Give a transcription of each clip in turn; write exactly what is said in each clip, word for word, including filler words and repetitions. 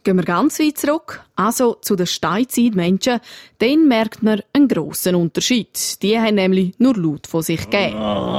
Gehen wir ganz weit zurück, also zu den Steinzeitmenschen, dann merkt man einen grossen Unterschied. Die haben nämlich nur Laut von sich gegeben.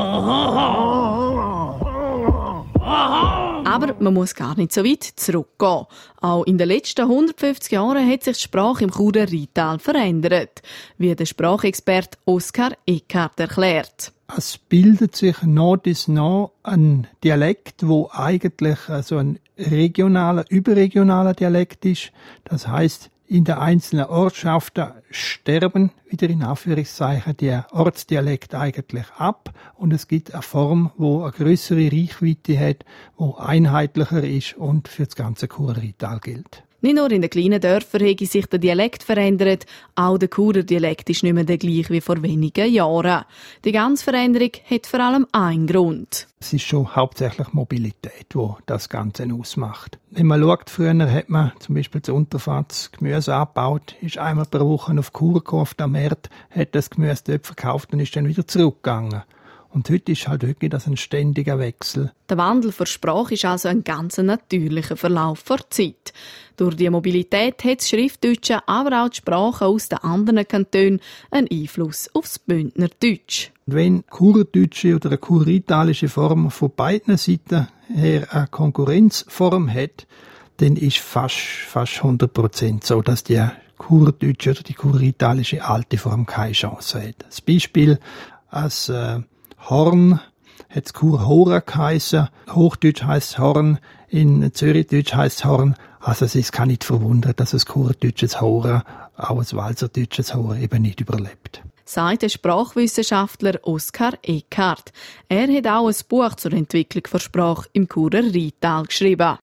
Aber man muss gar nicht so weit zurückgehen. Auch in den letzten hundertfünfzig Jahren hat sich die Sprache im Churer Rheintal verändert, wie der Sprachexperte Oskar Eckhardt erklärt. Es bildet sich nach und nach ein Dialekt, wo eigentlich also ein regionaler, überregionaler Dialekt ist. Das heißt, in den einzelnen Ortschaften sterben, wieder in Anführungszeichen, die Ortsdialekte eigentlich ab. Und es gibt eine Form, die eine grössere Reichweite hat, die einheitlicher ist und für das ganze Churer Rheintal gilt. Nicht nur in den kleinen Dörfern hat sich der Dialekt verändert, auch der Churer Dialekt ist nicht mehr der gleiche wie vor wenigen Jahren. Die ganze Veränderung hat vor allem einen Grund. Es ist schon hauptsächlich Mobilität, die das Ganze ausmacht. Wenn man schaut, früher hat man zum Beispiel zu Unterfatz Gemüse abgebaut, ist einmal pro Woche auf Chur gekommen, auf den Markt, hat das Gemüse dort verkauft und ist dann wieder zurückgegangen. Und heute ist halt wirklich das ein ständiger Wechsel. Der Wandel der Sprache ist also ein ganz natürlicher Verlauf der Zeit. Durch die Mobilität hat das Schriftdeutsche, aber auch die Sprachen aus den anderen Kantonen einen Einfluss aufs Bündnerdeutsch. Wenn Churerdeutsche oder eine churritalische Form von beiden Seiten her eine Konkurrenzform hat, dann ist fast, fast hundert Prozent so, dass die Churerdeutsche oder die churritalische alte Form keine Chance hat. Das Beispiel als äh, Horn hat es Chur Hora geheissen. Hochdeutsch heisst Horn, in Zürichdeutsch heisst Horn. Also es ist gar nicht verwundert, dass es Churdeutsches Hora, auch ein Walserdeutsches Hora eben nicht überlebt. Sagt der Sprachwissenschaftler Oskar Eckhardt. Er hat auch ein Buch zur Entwicklung der Sprache im Churer Rheintal geschrieben.